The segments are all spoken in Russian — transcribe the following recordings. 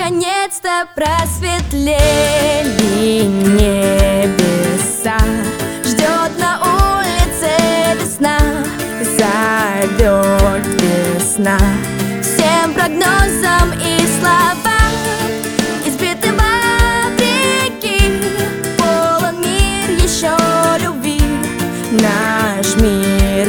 наконец-то просветлели небеса. Ждет на улице весна, зовет весна. Всем прогнозам и словам избиты вопреки. Полон мир еще любви, наш мир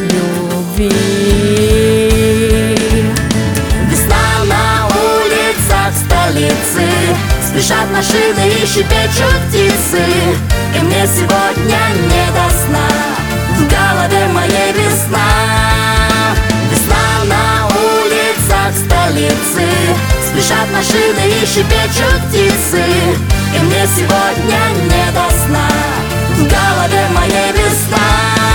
любви. Весна на улицах столицы, спешат машины и щебечут птицы. И мне сегодня не до сна, в голове моей весна. Весна на улицах столицы, спешат машины и щебечут птицы. И мне сегодня не до сна, в голове моей весна.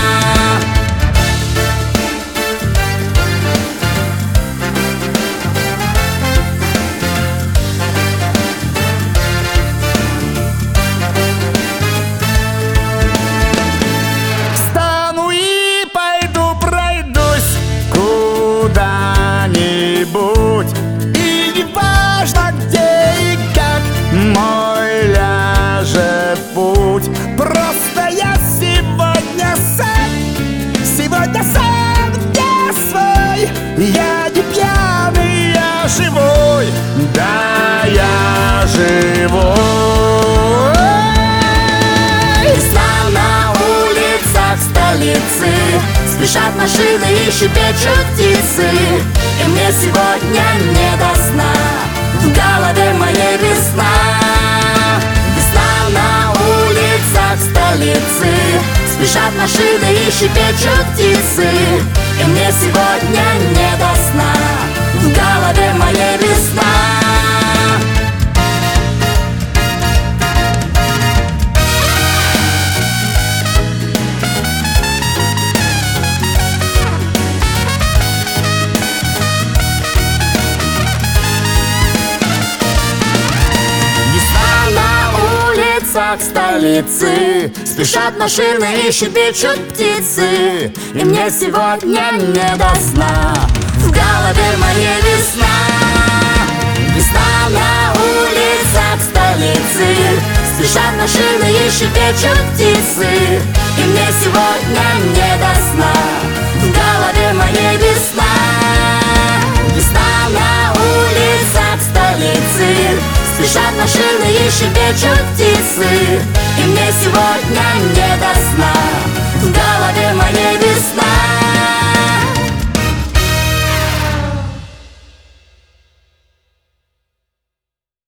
И не важно где и как мой ляжет путь. Просто я сегодня сам где свой. Я не пьяный, я живой, да, я живой. Весна на улицах столицы, спешат машины и щебечут птицы. И мне сегодня не до сна, в голове моей весна. Весна на улицах столицы, спешат машины и щебечут птицы. И мне сегодня не до сна, в голове моей весна. Столицы, спешат машины и щебечут птицы. И мне сегодня не до сна, в голове моей весна. Весна на улицах столицы, спешат машины и щебечут птицы. И мне сегодня не до сна, в голове моей весна. Весна на улицах столицы, спешат машины и щебечут птицы. И мне сегодня не до сна,